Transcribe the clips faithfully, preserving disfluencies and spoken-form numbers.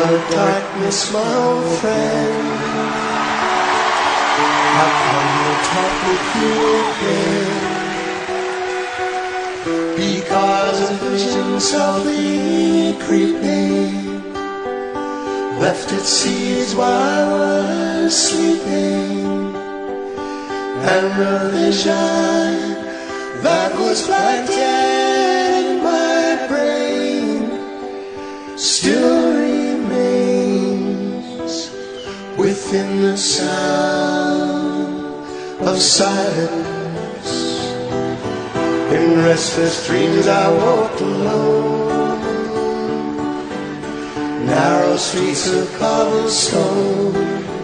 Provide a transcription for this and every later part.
of darkness, my old friend, I've come to talk with you again, because a vision softly creeping left its seeds while I was sleeping, and the vision that was planted in my brain still remains within the sound of silence. In restless dreams I walked alone, narrow streets of cobblestone,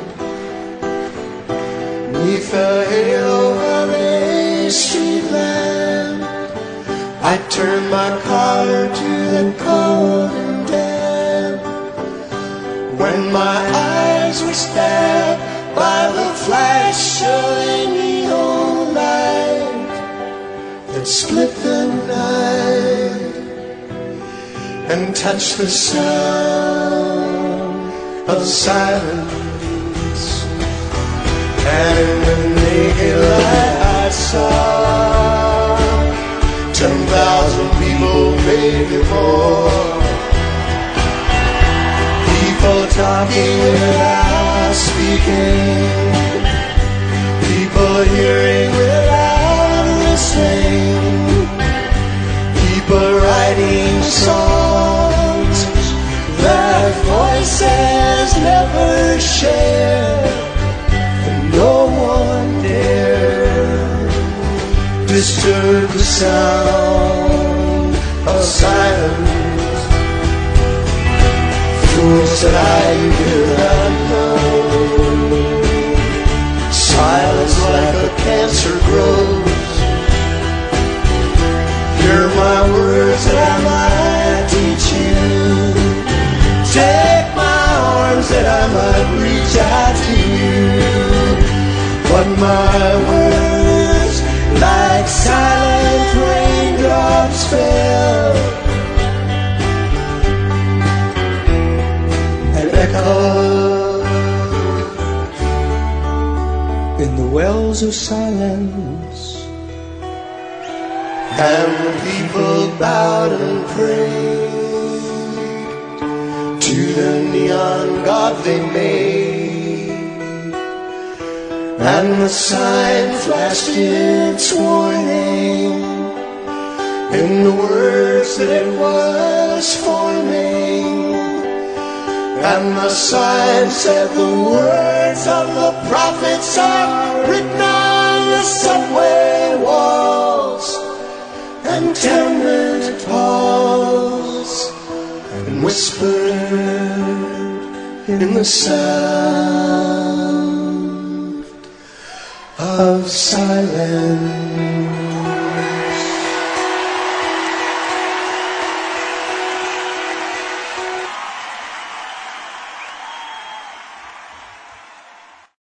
neath the halo of a street lamp, I turned my collar to the cold and damp. When my eyes were stabbed by the flash of a neon light that split the night and touched the sound of silence, and in the naked light I saw ten thousand people, maybe more, people talking without speaking, people hearing without listening, people writing songs that voices never share, and no one dared disturb the sound of silence. Fools that I did not know, silence like a cancer grows. Hear my words that I might teach you, take my arms that I might reach out to you, but my words like silent raindrops fell and echoed in the wells of silence, and the people bowed and prayed to the neon god they made, and the sign flashed its warning in the words that it was forming, and the sign said the words of the prophets are written on the subway walls and tenement halls, and whispered in the sound of silence.